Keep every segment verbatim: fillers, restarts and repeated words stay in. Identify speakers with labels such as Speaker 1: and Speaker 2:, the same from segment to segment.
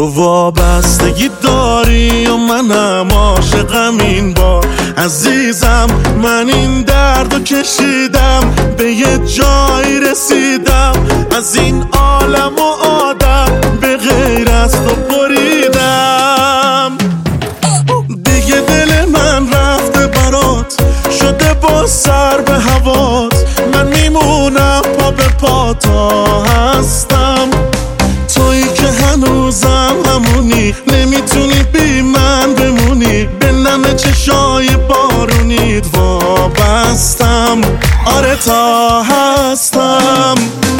Speaker 1: تو وابستگی داری و منم عاشقم این بار عزیزم. من این دردو کشیدم به یه جایی رسیدم، از این عالم و آدم به غیر از تو بریدم. دیگه دل من رفته برات، شده با سر به هوات. من میمونم پا به پا تا هستم، تویی که هنوزم همونی، نمیتونی بی من بمونی. به نم چشای بارونیت وابستم، آره تا هستم.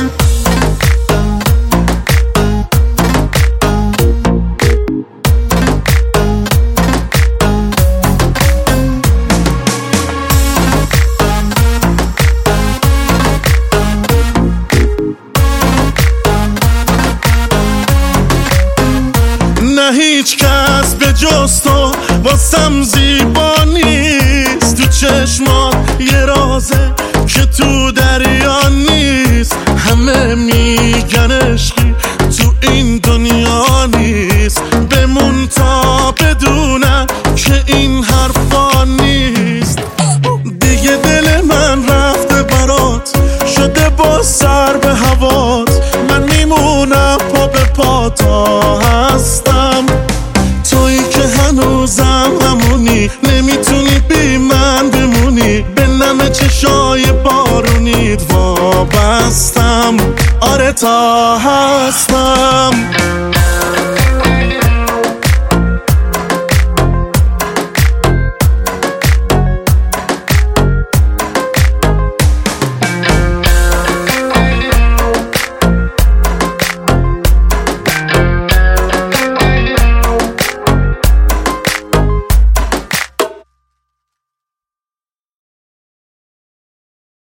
Speaker 1: نه هیچ کس به جز تو واسم زیبا نیست، تو چشمات یه رازه که تو دریا نیست. همه میگن عشقی تو این دنیا نیست، بمون تا بدونن که این حرفا نیست. دیگه دل من رفته برات، شده با سر به هوات. من میمونم پا به پا تا هستم، تویی که هنوزم همونی، نمیتونی بی من بمونی. به نم چشای بارونیت وابستم، آره تا هستم.